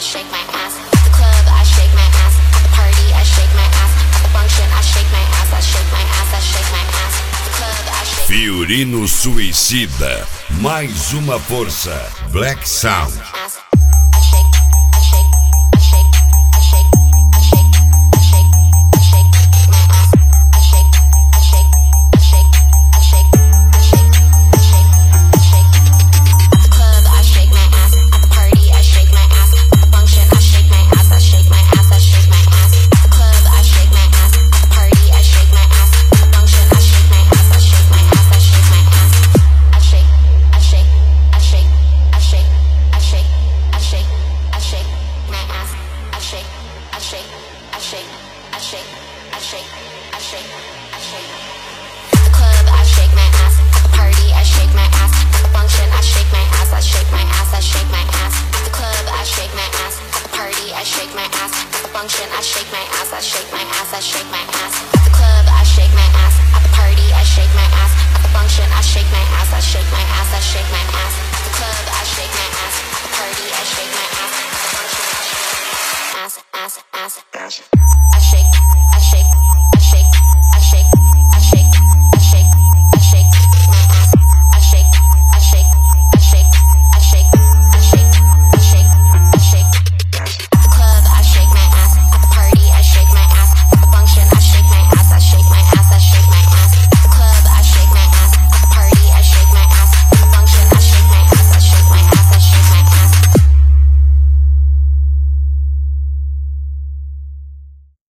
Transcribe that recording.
shake my ass. At the club, I shake my ass. At the party, I shake my ass. At the function, I shake my ass. I shake my ass. I shake my ass. At the club, I shake. Fiorino Suicida, mais uma força. Black Sound. Ass. I shake, I shake, I shake, I shake, I shake, I shake, I shake my ass. I shake, I shake, I shake, I shake, I shake, I shake, I shake. At the club, I shake my ass. At the party, I shake my ass. At the function, I shake my ass. I shake my ass. I shake my ass. At the club, I shake my ass. At the party, I shake my ass. At the function, I shake my ass. I shake my ass. I shake my ass. I shake, I shake, I shake, I shake, I shake, I shake, I shake my ass. I shake, I shake, I shake, I shake, I shake, I shake, I shake. At the club, I shake my ass. At the party, I shake my ass. At the function, I shake my ass. I shake my ass. I shake my ass. At the club, I shake my ass. At the party, I shake my ass. At the function, I shake my ass. I shake my ass. I shake my ass. At the club, I shake my ass. At the party, I shake my ass. At the function, I shake my ass. I shake my ass. I shake my ass. At the club, I shake my ass. At the party, I shake my ass.